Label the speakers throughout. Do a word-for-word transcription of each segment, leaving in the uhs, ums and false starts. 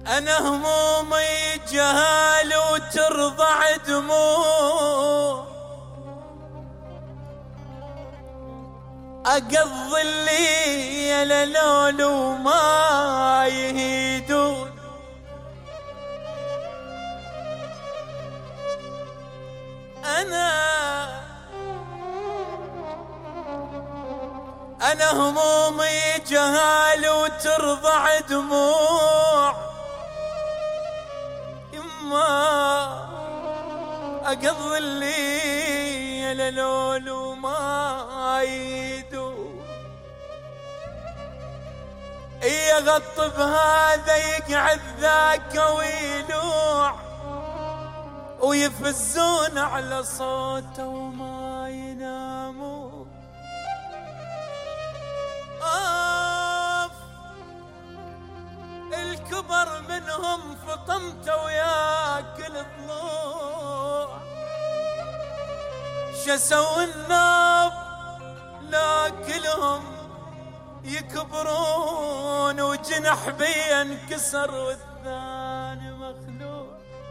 Speaker 1: أنا همومي جهال وترضع دموع، أقضي الليل لولو وما يهيدون. أنا أنا همومي جهال وترضع دموع، يما أقضي الليل لولو ما يدوم. يغطب هذا يقعد ذاك ويلوع، ويفزون على صوته وما ينامون. آف الكبر منهم فطمت وياكل ضلوع، شسوا الناب لاكلهم يكبرون، وجنح بي انكسر والثاني مخلوع.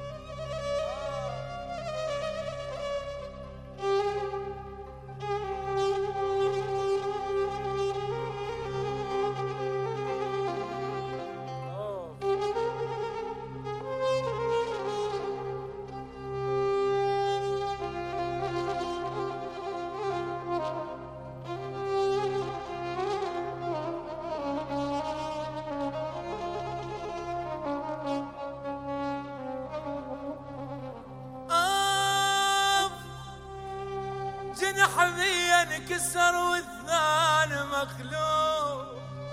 Speaker 1: جنح بي انكسر والثاني مخلوع،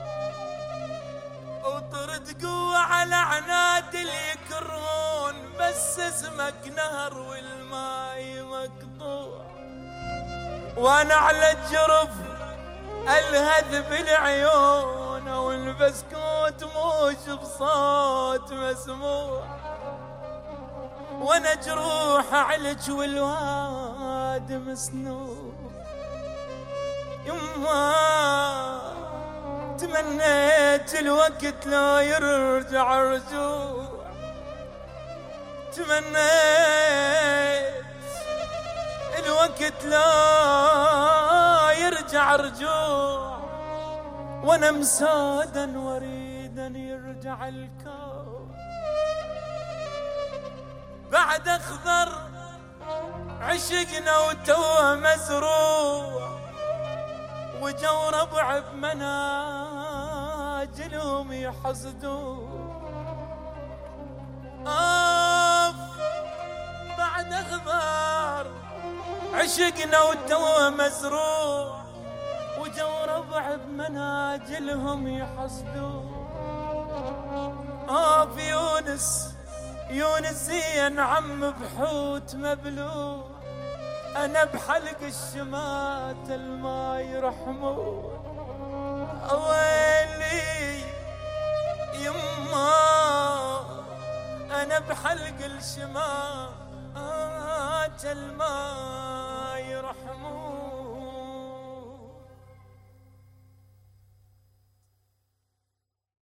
Speaker 1: وطرد قوة على عناد اللي يكرهون، بس اسمك نهر والماي مقطوع. وانا على الجرف الهذ بالعيون، والبسكوت موش بصوت مسموع. وانا جروح عليك والواد مسنون، يما تمنيت الوقت لا يرجع رجوع، تمنيت الوقت لا يرجع رجوع. وانا مسادا وريدا يرجع الكون، بعد اخضر عشقنا وتوه مزروع، وجو ربع بمناجلهم يحصدون. آف بعد اخضر عشقنا وتوه مزروع، وجو ربع بمناجلهم يحصدون. آف يونس يونس زين عم بحوت مبلوع، أنا بحلق الشمات الما يرحمون. أويلي يما أنا بحلق الشمات الما يرحمون.